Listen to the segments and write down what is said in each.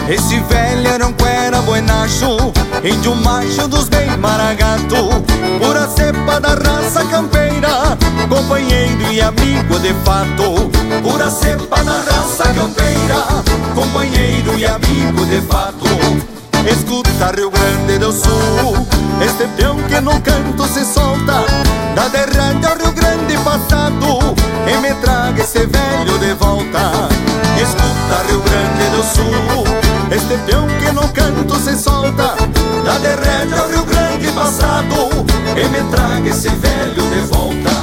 Esse velho era um cuera buenacho, índio macho dos bem maragato, pura cepa da raça campeira, companheiro e amigo de fato. Pura cepa da raça campeira, companheiro e amigo de fato. Escuta Rio Grande do Sul, este peão que no canto se solta, da derrante ao Rio Grande passado, e me traga esse velho de volta. Escuta Rio Grande do Sul, este peão que no canto se solta, da derrete ao Rio Grande passado, e me traga esse velho de volta.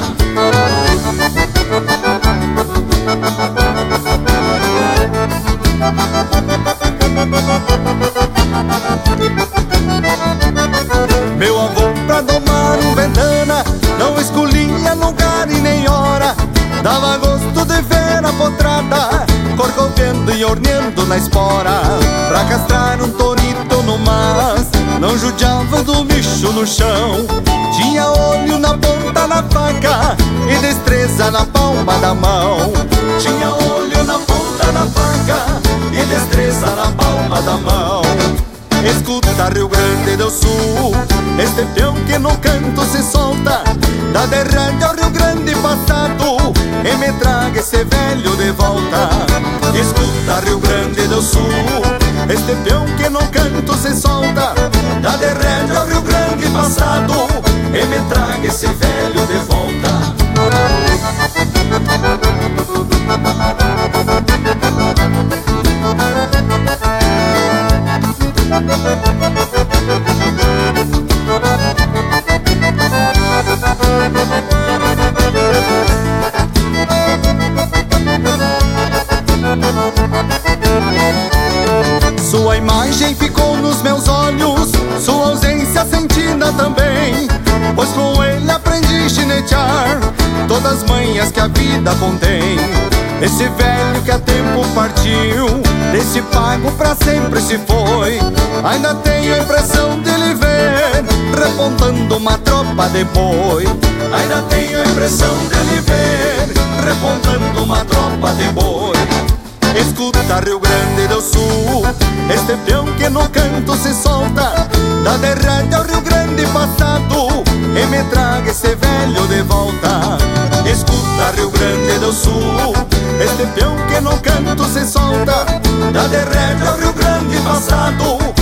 Meu avô pra domar um ventana não escolhia lugar e nem hora, dava gosto de ver a potrada corcoviando e orneando na espora. Pra castrar um torito no mas, não judiava do bicho no chão. Tinha olho na ponta da faca e destreza na palma da mão. Tinha olho na ponta da faca e destreza na palma da mão. Escuta Rio Grande do Sul, este peão que no canto se solta, da derrante ao Rio Grande passado, e me traga esse velho de volta. Escuta Rio Grande do Sul, este peão que no canto se solta, da derrete ao Rio Grande passado, e me traga esse velho de volta. Sua imagem ficou nos meus olhos, sua ausência sentida também, pois com ele aprendi a chinetear todas as manhas que a vida contém. Esse velho que a tempo partiu, desse pago pra sempre se foi, ainda tenho a impressão de lhe ver repontando uma tropa de boi. Ainda tenho a impressão de lhe ver repontando uma tropa de boi. Escuta Rio Grande do Sul, este peão que no canto se solta, da derrete ao Rio Grande passado, e me traga esse velho de volta. Escuta Rio Grande do Sul, este peão que no canto se solta, da derrete ao Rio Grande passado,